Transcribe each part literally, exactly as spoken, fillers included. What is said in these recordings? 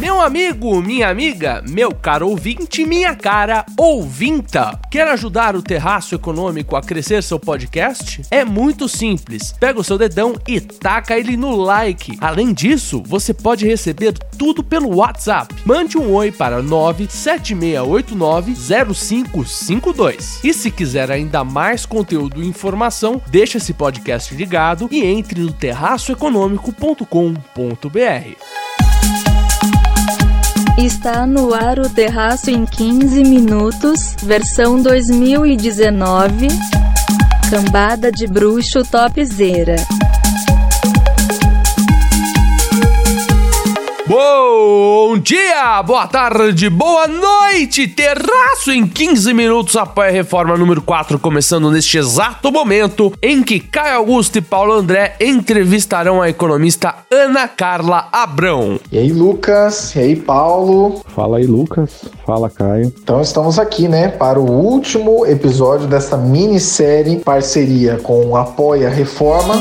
Meu amigo, minha amiga, meu caro ouvinte, minha cara ouvinta. Quer ajudar o Terraço Econômico a crescer seu podcast? É muito simples. Pega o seu dedão e taca ele no like. Além disso, você pode receber tudo pelo WhatsApp. Mande um oi para nove sete seis oito nove zero cinco cinco dois. E se quiser ainda mais conteúdo e informação, deixa esse podcast ligado e entre no terraço econômico ponto com ponto b r. Está no ar o Terraço em quinze minutos, versão dois mil e dezenove. Cambada de bruxo topzera. Bom dia, boa tarde, boa noite, Terraço em quinze minutos, apoia a reforma número quatro, começando neste exato momento em que Caio Augusto e Paulo André entrevistarão a economista Ana Carla Abrão. E aí, Lucas? E aí, Paulo? Fala aí, Lucas. Fala, Caio. Então estamos aqui, né, para o último episódio dessa minissérie parceria com o Apoia Reforma.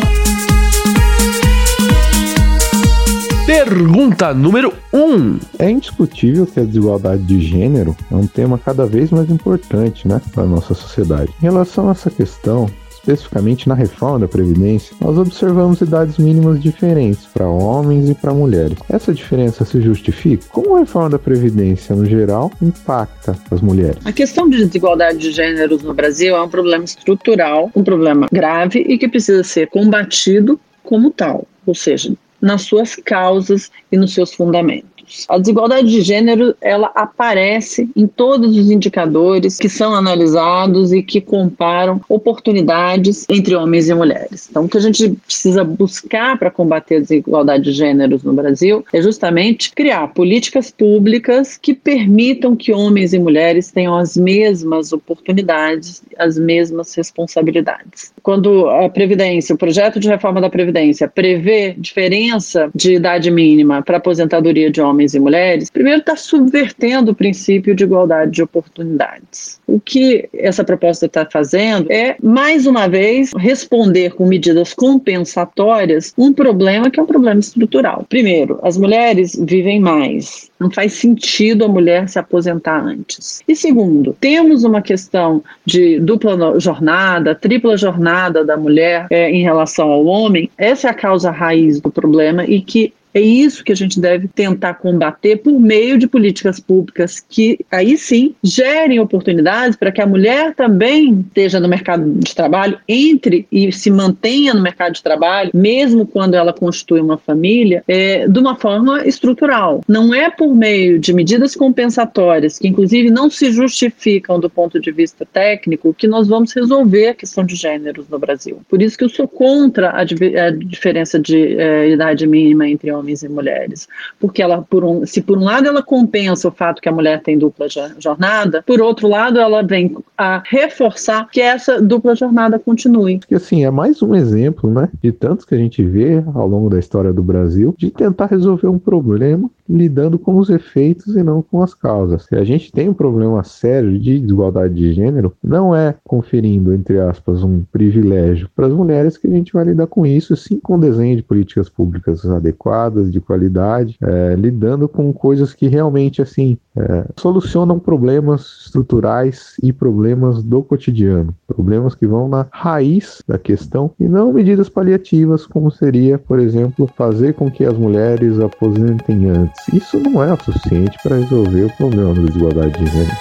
Pergunta número um. É indiscutível que a desigualdade de gênero é um tema cada vez mais importante, né, para a nossa sociedade. Em relação a essa questão, especificamente na reforma da Previdência, nós observamos idades mínimas diferentes para homens e para mulheres. Essa diferença se justifica? Como a reforma da Previdência, no geral, impacta as mulheres? A questão de desigualdade de gêneros no Brasil é um problema estrutural, um problema grave e que precisa ser combatido como tal, ou seja, nas suas causas e nos seus fundamentos. A desigualdade de gênero, ela aparece em todos os indicadores que são analisados e que comparam oportunidades entre homens e mulheres. Então, o que a gente precisa buscar para combater a desigualdade de gêneros no Brasil é justamente criar políticas públicas que permitam que homens e mulheres tenham as mesmas oportunidades, as mesmas responsabilidades. Quando a Previdência, o projeto de reforma da Previdência prevê diferença de idade mínima para aposentadoria de homens e mulheres, primeiro está subvertendo o princípio de igualdade de oportunidades. O que essa proposta está fazendo é, mais uma vez, responder com medidas compensatórias um problema que é um problema estrutural. Primeiro, as mulheres vivem mais. Não faz sentido a mulher se aposentar antes. E segundo, temos uma questão de dupla jornada, tripla jornada da mulher é, em relação ao homem. Essa é a causa raiz do problema e que é isso que a gente deve tentar combater por meio de políticas públicas que, aí sim, gerem oportunidades para que a mulher também esteja no mercado de trabalho, entre e se mantenha no mercado de trabalho, mesmo quando ela constitui uma família, é, de uma forma estrutural. Não é por meio de medidas compensatórias, que inclusive não se justificam do ponto de vista técnico, que nós vamos resolver a questão de gêneros no Brasil. Por isso que eu sou contra a, a diferença de é, idade mínima entre homens homens e mulheres, porque ela, por um, se por um lado ela compensa o fato que a mulher tem dupla jornada, por outro lado ela vem a reforçar que essa dupla jornada continue. E assim, é mais um exemplo, né, de tantos que a gente vê ao longo da história do Brasil, de tentar resolver um problema lidando com os efeitos e não com as causas. Se a gente tem um problema sério de desigualdade de gênero, não é conferindo, entre aspas, um privilégio para as mulheres que a gente vai lidar com isso, sim, com desenho de políticas públicas adequadas, de qualidade, é, lidando com coisas que realmente, assim, é, solucionam problemas estruturais e problemas do cotidiano, problemas que vão na raiz da questão e não medidas paliativas, como seria, por exemplo, fazer com que as mulheres aposentem antes. Isso não é o suficiente para resolver o problema da desigualdade de gênero.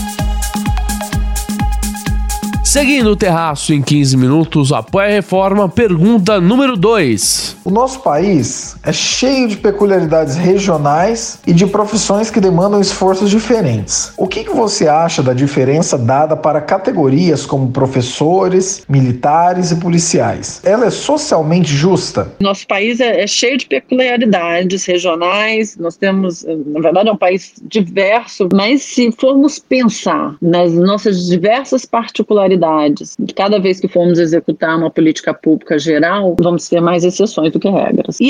Seguindo o Terraço em quinze minutos, apoia a reforma, pergunta número dois. O nosso país é cheio de peculiaridades regionais e de profissões que demandam esforços diferentes. O que, que você acha da diferença dada para categorias como professores, militares e policiais? Ela é socialmente justa? Nosso país é, é cheio de peculiaridades regionais, nós temos, na verdade é um país diverso, mas se formos pensar nas nossas diversas particularidades, cada vez que formos executar uma política pública geral, vamos ter mais exceções do que regras. E esse é o caso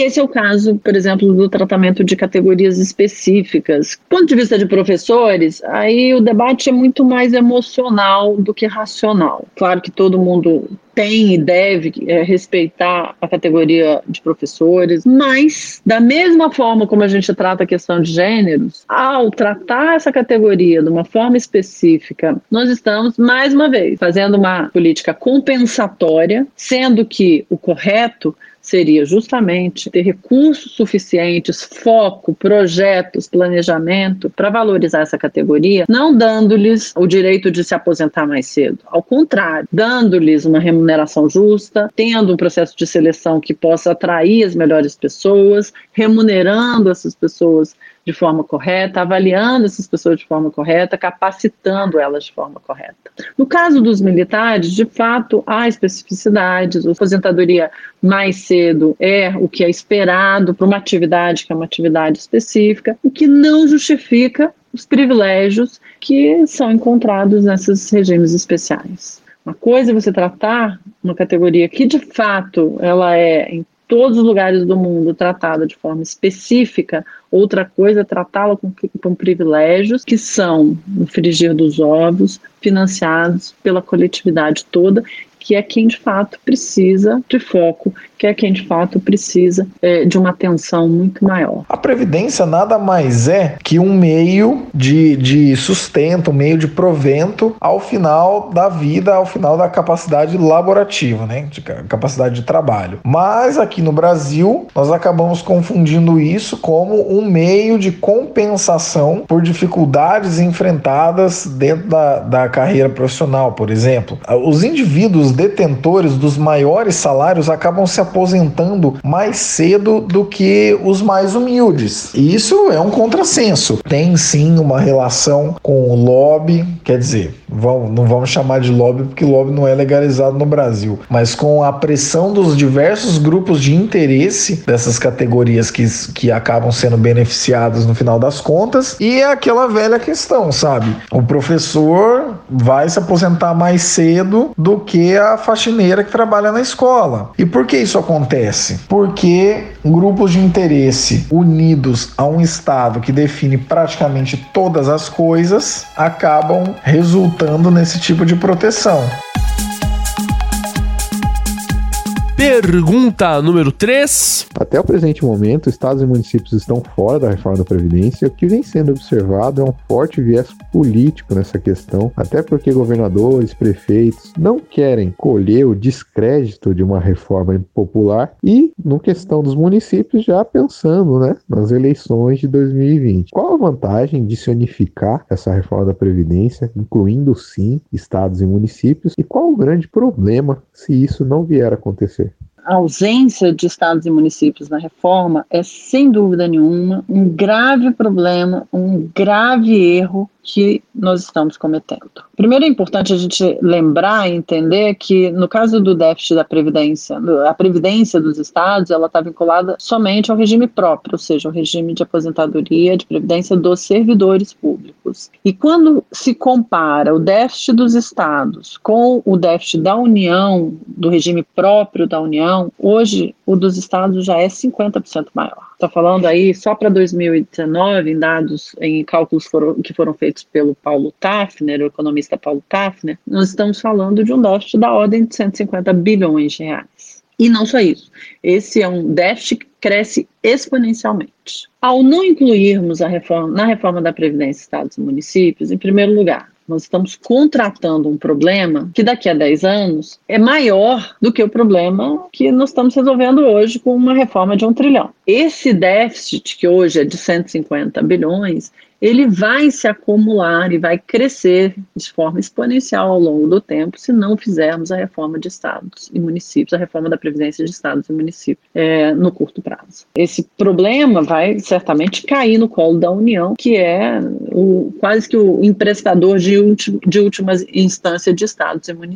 caso, por exemplo, do tratamento de categorias específicas. Do ponto de vista de professores, aí o debate é muito mais emocional do que racional. Claro que todo mundo tem e deve é, respeitar a categoria de professores, mas da mesma forma como a gente trata a questão de gêneros, ao tratar essa categoria de uma forma específica, nós estamos, mais uma vez, fazendo uma política compensatória, sendo que o correto seria justamente ter recursos suficientes, foco, projetos, planejamento para valorizar essa categoria, não dando-lhes o direito de se aposentar mais cedo. Ao contrário, dando-lhes uma remuneração justa, tendo um processo de seleção que possa atrair as melhores pessoas, remunerando essas pessoas de forma correta, avaliando essas pessoas de forma correta, capacitando elas de forma correta. No caso dos militares, de fato, há especificidades. A aposentadoria mais cedo é o que é esperado para uma atividade que é uma atividade específica, o que não justifica os privilégios que são encontrados nesses regimes especiais. Uma coisa é você tratar uma categoria que, de fato, ela é em todos os lugares do mundo tratada de forma específica, outra coisa é tratá-la com, com privilégios que são no frigir dos ovos, financiados pela coletividade toda, que é quem de fato precisa de foco, que é quem de fato precisa é, de uma atenção muito maior. A Previdência nada mais é que um meio de, de sustento, um meio de provento ao final da vida, ao final da capacidade laborativa, né? De capacidade de trabalho. Mas aqui no Brasil, nós acabamos confundindo isso como um meio de compensação por dificuldades enfrentadas dentro da, da carreira profissional, por exemplo. Os indivíduos detentores dos maiores salários acabam se aposentando mais cedo do que os mais humildes. E isso é um contrassenso. Tem sim uma relação com o lobby, quer dizer, vamos, não vamos chamar de lobby porque lobby não é legalizado no Brasil, mas com a pressão dos diversos grupos de interesse dessas categorias que, que acabam sendo beneficiadas no final das contas. E é aquela velha questão, sabe? O professor vai se aposentar mais cedo do que a faxineira que trabalha na escola. E por que isso acontece? Porque grupos de interesse unidos a um Estado que define praticamente todas as coisas acabam resultando nesse tipo de proteção. Pergunta número três. Até o presente momento, estados e municípios estão fora da reforma da Previdência. O que vem sendo observado é um forte viés político nessa questão, até porque governadores, prefeitos não querem colher o descrédito de uma reforma impopular e, no questão dos municípios, já pensando, né, nas eleições de dois mil e vinte. Qual a vantagem de se unificar essa reforma da Previdência, incluindo, sim, estados e municípios? E qual o grande problema se isso não vier a acontecer? A ausência de estados e municípios na reforma é, sem dúvida nenhuma, um grave problema, um grave erro que nós estamos cometendo. Primeiro é importante a gente lembrar e entender que, no caso do déficit da Previdência, a Previdência dos estados, ela está vinculada somente ao regime próprio, ou seja, ao regime de aposentadoria, de Previdência dos servidores públicos. E quando se compara o déficit dos estados com o déficit da União, do regime próprio da União, hoje o dos estados já é cinquenta por cento maior. Está falando aí, só para dois mil e dezenove, em dados, em cálculos foram, que foram feitos pelo Paulo Tafner, o economista Paulo Tafner, nós estamos falando de um déficit da ordem de cento e cinquenta bilhões de reais. E não só isso, esse é um déficit que cresce exponencialmente. Ao não incluirmos a reforma, na reforma da Previdência estados e municípios, em primeiro lugar, nós estamos contratando um problema que daqui a dez anos é maior do que o problema que nós estamos resolvendo hoje com uma reforma de um trilhão. Esse déficit, que hoje é de cento e cinquenta bilhões, ele vai se acumular e vai crescer de forma exponencial ao longo do tempo se não fizermos a reforma de estados e municípios, a reforma da Previdência de estados e municípios é, no curto prazo. Esse problema vai certamente cair no colo da União, que é o, quase que o emprestador de, ulti, de última instância de estados e municípios.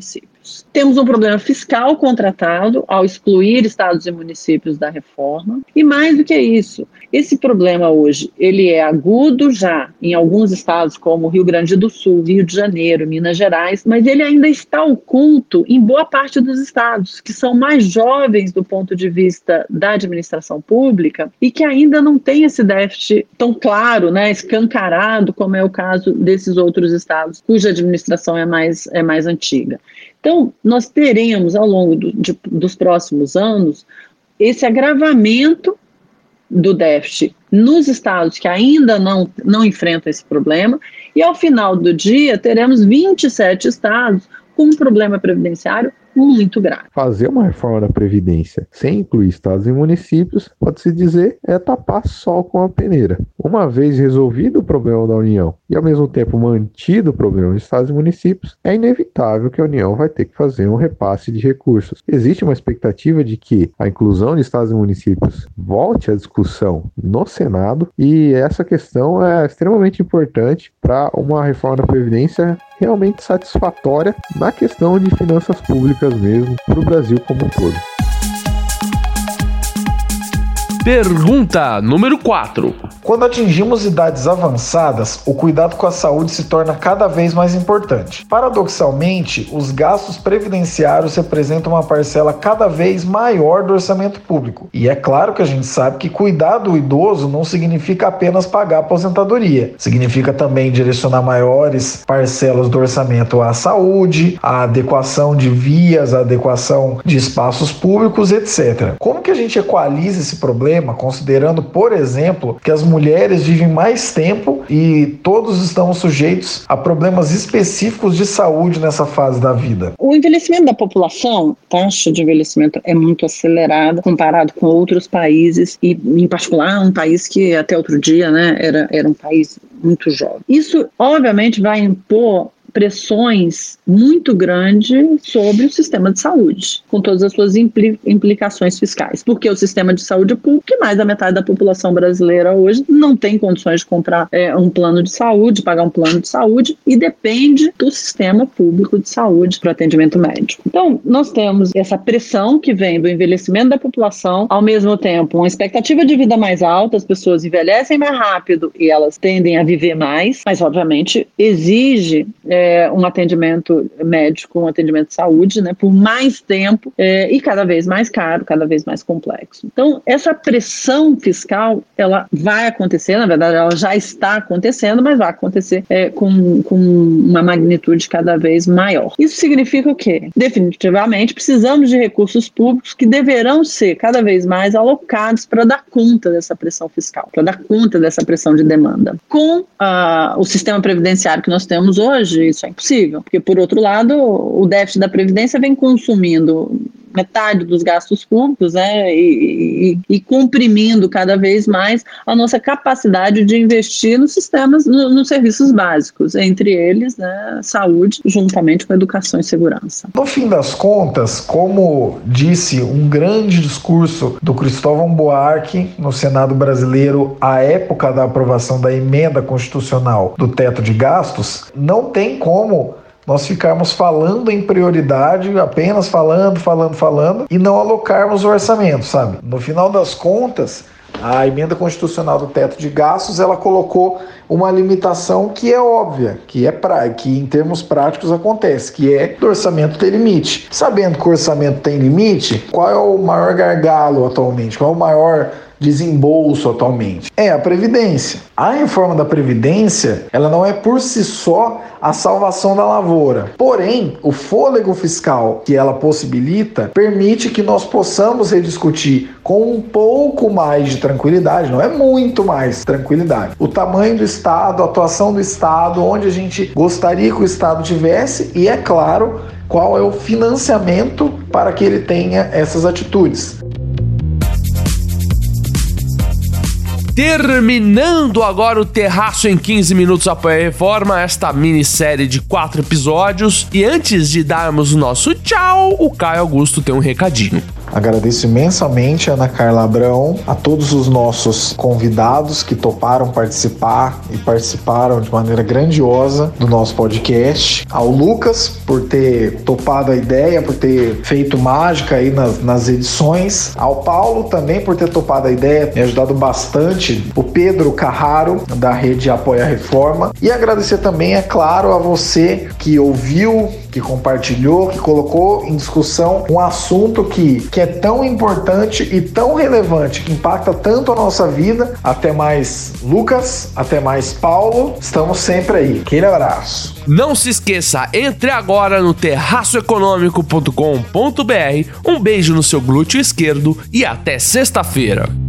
estados. Temos um problema fiscal contratado ao excluir estados e municípios da reforma. E mais do que isso, esse problema hoje, ele é agudo já em alguns estados como Rio Grande do Sul, Rio de Janeiro, Minas Gerais, mas ele ainda está oculto em boa parte dos estados, que são mais jovens do ponto de vista da administração pública e que ainda não tem esse déficit tão claro, né, escancarado, como é o caso desses outros estados, cuja administração é mais, é mais antiga. Então, nós teremos, ao longo do, de, dos próximos anos, esse agravamento do déficit nos estados que ainda não, não enfrentam esse problema, e ao final do dia teremos vinte e sete estados com um problema previdenciário muito grave. Fazer uma reforma da Previdência sem incluir estados e municípios, pode-se dizer, é tapar sol com a peneira. Uma vez resolvido o problema da União e ao mesmo tempo mantido o problema de estados e municípios, é inevitável que a União vai ter que fazer um repasse de recursos. Existe uma expectativa de que a inclusão de estados e municípios volte à discussão no Senado, e essa questão é extremamente importante para uma reforma da Previdência realmente satisfatória na questão de finanças públicas mesmo, para o Brasil como um todo. Pergunta número quatro. Quando atingimos idades avançadas, o cuidado com a saúde se torna cada vez mais importante. Paradoxalmente, os gastos previdenciários representam uma parcela cada vez maior do orçamento público. E é claro que a gente sabe que cuidar do idoso não significa apenas pagar a aposentadoria. Significa também direcionar maiores parcelas do orçamento à saúde, à adequação de vias, à adequação de espaços públicos, etcétera. Como que a gente equaliza esse problema, considerando, por exemplo, que as mulheres vivem mais tempo e todos estamos sujeitos a problemas específicos de saúde nessa fase da vida? O envelhecimento da população, a taxa de envelhecimento é muito acelerada comparado com outros países, e em particular um país que até outro dia, né, era, era um país muito jovem. Isso obviamente vai impor pressões muito grandes sobre o sistema de saúde, com todas as suas impli- implicações fiscais, porque o sistema de saúde pública, mais da metade da população brasileira hoje não tem condições de comprar é, um plano de saúde, pagar um plano de saúde, e depende do sistema público de saúde para o atendimento médico. Então, nós temos essa pressão que vem do envelhecimento da população, ao mesmo tempo uma expectativa de vida mais alta, as pessoas envelhecem mais rápido e elas tendem a viver mais, mas obviamente exige é, É, um atendimento médico, um atendimento de saúde, né, por mais tempo é, e cada vez mais caro, cada vez mais complexo. Então, essa pressão fiscal, ela vai acontecer, na verdade, ela já está acontecendo, mas vai acontecer é, com, com uma magnitude cada vez maior. Isso significa o quê? Definitivamente, precisamos de recursos públicos que deverão ser cada vez mais alocados para dar conta dessa pressão fiscal, para dar conta dessa pressão de demanda. Com ah, o sistema previdenciário que nós temos hoje, isso é impossível, porque, por outro lado, o déficit da Previdência vem consumindo metade dos gastos públicos, né, e, e, e comprimindo cada vez mais a nossa capacidade de investir nos sistemas, no, nos serviços básicos, entre eles, né, saúde, juntamente com educação e segurança. No fim das contas, como disse um grande discurso do Cristóvão Buarque no Senado brasileiro à época da aprovação da emenda constitucional do teto de gastos, não tem como nós ficarmos falando em prioridade, apenas falando, falando, falando, e não alocarmos o orçamento, sabe? No final das contas, a emenda constitucional do teto de gastos, ela colocou uma limitação que é óbvia, que é pra, que em termos práticos acontece, que é do orçamento ter limite. Sabendo que o orçamento tem limite, qual é o maior gargalo atualmente? Qual é o maior desembolso atualmente? É a Previdência. A reforma da Previdência, ela não é por si só a salvação da lavoura. Porém, o fôlego fiscal que ela possibilita permite que nós possamos rediscutir com um pouco mais de tranquilidade, não é muito mais tranquilidade, o tamanho do Estado, a atuação do Estado, onde a gente gostaria que o Estado tivesse e, é claro, qual é o financiamento para que ele tenha essas atitudes. Terminando agora o Terraço em quinze minutos após a reforma, esta minissérie de quatro episódios. E antes de darmos o nosso tchau, o Caio Augusto tem um recadinho. Agradeço imensamente a Ana Carla Abrão, a todos os nossos convidados que toparam participar e participaram de maneira grandiosa do nosso podcast, ao Lucas por ter topado a ideia, por ter feito mágica aí nas, nas edições, ao Paulo também por ter topado a ideia, me ajudado bastante, o Pedro Carraro da Rede Apoia a Reforma, e agradecer também, é claro, a você que ouviu, que compartilhou, que colocou em discussão um assunto que, que é tão importante e tão relevante, que impacta tanto a nossa vida. Até mais, Lucas, até mais, Paulo, estamos sempre aí. Aquele abraço. Não se esqueça, entre agora no terraço econômico ponto com ponto b r, um beijo no seu glúteo esquerdo e até sexta-feira.